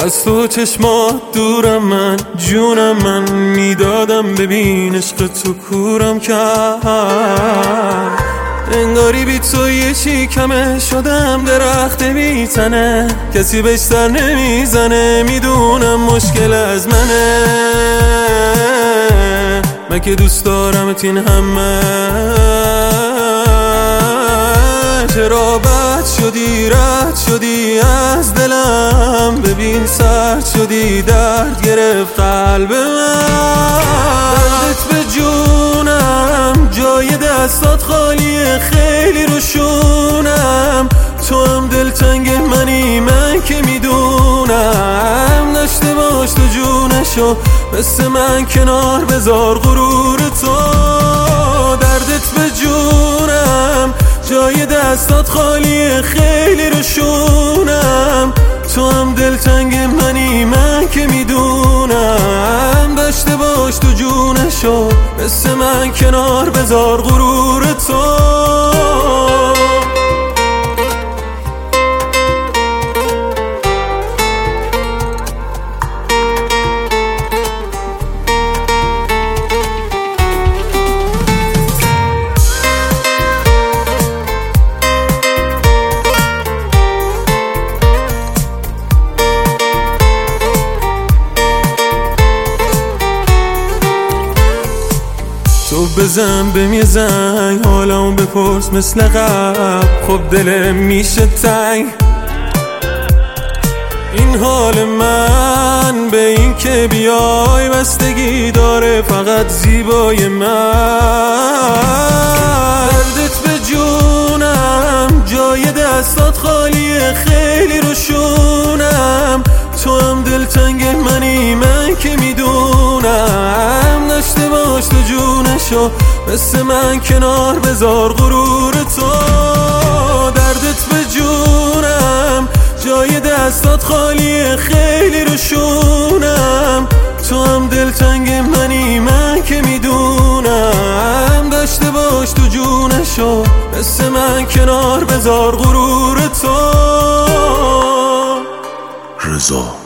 از تو چشمات دورم، من جونم من میدادم، ببین عشق تو کورم کرد. انگاری بی تو یه چی کمه، شدم درخت بی تنه، کسی بهش سر نمیزنه، میدونم مشکل از منه. من که دوست دارم تین همه، چرا بد شدی رد شدی از دلم، ببین سرد شدی درد گرفت قلب من. دردت به جونم، جای دستات خالیه خیلی روشونم، تو هم دلتنگ منی من که میدونم، داشته باش تو جونشو مثل من کنار بذار غرور تو. دردت به جونم، جای دستات خالیه خیلی روشونم، تو هم دلتنگ منی من که میدونم، داشته باش تو جونشو مثل من کنار بذار غرور تو. تو بزن بهم یه زنگ، حالمو بپرس مثل قبل، خب دلم میشه تنگ. این حال من به این که بیای بستگی داره فقط زیبای من. دردت به جونم، جای دستات خالیه خیلی روشونم، تو هم دلتنگ منی من که میدونم، داشته باش تو جونشو مثل من کنار بذار غرور تو. دردت به جونم، جای دستات خالیه خیلی روشونم، تو هم دلتنگ منی من که میدونم، داشته باش تو جونشو مثل من کنار بذار غرور تو. رضا